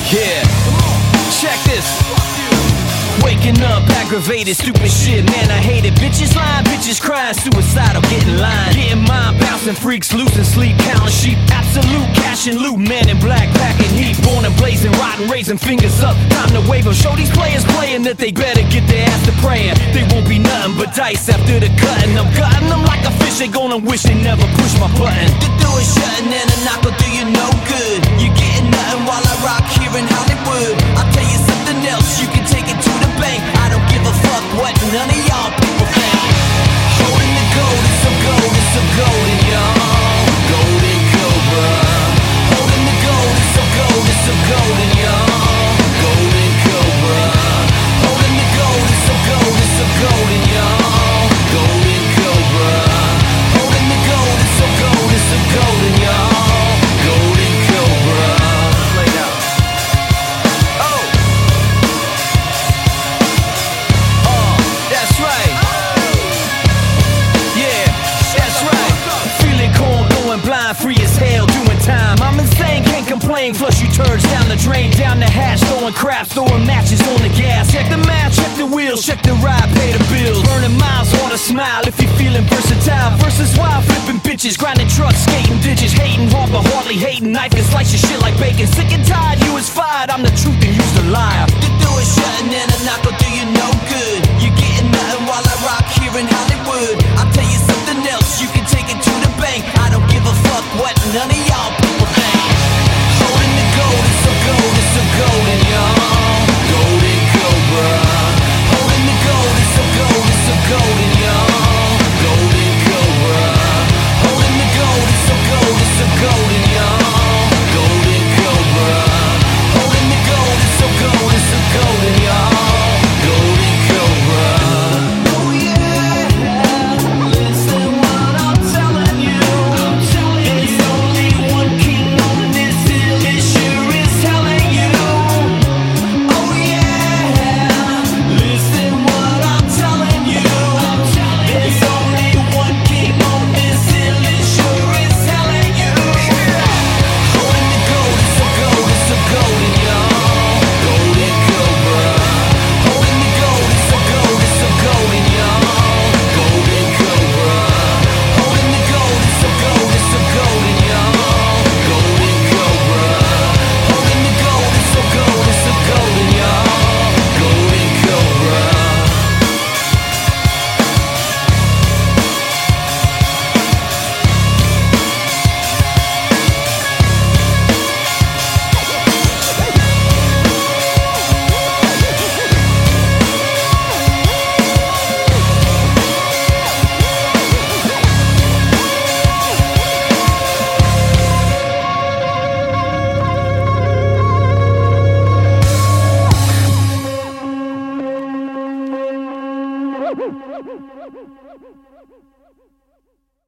Yeah, check this. Waking up, aggravated, stupid shit, man, I hate it. Bitches lying, bitches crying, suicidal, getting lined. Getting mine, bouncing freaks, losing sleep, counting sheep. Absolute cash and loot, man in black, packing heat. Born and blazing, rotten, raising fingers up. Time to wave them, show these players playing that they better get their ass to praying. They won't be nothing but dice after the cutting. I'm cutting them like a fish, they gonna wish they never pushed my button. The door is shutting and a knock will do you no good. You're getting nothing while I rock here in Hollywood. I'll tell you something else, you can take it to the bank. I don't give a fuck what none of y'all people think. Holding the gold, it's so gold, it's so golden, y'all. Golden Cobra. Holding the gold, it's so gold, it's so golden, y'all. Golden Cobra. Holding the gold, it's so gold, it's so golden, y'all. Golden Cobra. Holding the gold, it's so gold, it's so golden, y'all. Golden Cobra. Play now. That's right. Yeah, that's right. Feeling cold, going blind, free as hell, doing time. I'm insane, can't complain. Flush you turds down the drain, down the hatch, throwing craps, throwing matches on the gas. Check the match, check the wheels, check the ride, pay the bills. Burning miles, wanna smile if you're feeling versatile. Versus wild, flipping bitches, grinding trucks, skating ditches, hating hard but hardly hating. Knife and slice your shit like bacon. Sick and tired, you is fired. I'm the truth